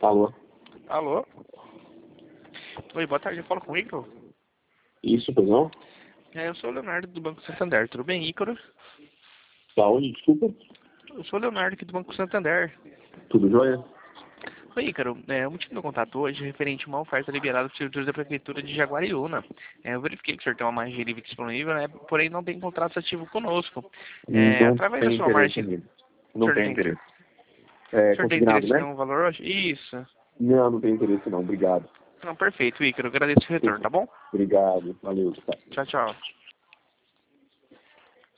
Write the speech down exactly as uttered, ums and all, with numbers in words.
Alô? Alô? Oi, boa tarde, eu falo com o Ícaro? Isso, pois não? É, eu sou o Leonardo do Banco Santander, tudo bem, Ícaro? Da onde? Desculpa. Eu sou o Leonardo aqui do Banco Santander. Tudo jóia? Oi, Ícaro, é, o motivo do meu contato hoje é referente a uma oferta liberada por servidores da Prefeitura de Jaguariúna. É, eu verifiquei que o senhor tem uma margem livre disponível, né, porém não tem contrato ativo conosco. É, Não através da tem sua interesse margem... ainda. O Não senhor tem tem, interesse. o É senhor tem consignado, interesse em né? nenhum valor hoje? Isso. Não, não tem interesse não. Obrigado. Não, perfeito, Ícaro, agradeço o retorno, tá bom? Obrigado. Valeu. Tchau. Tchau, tchau.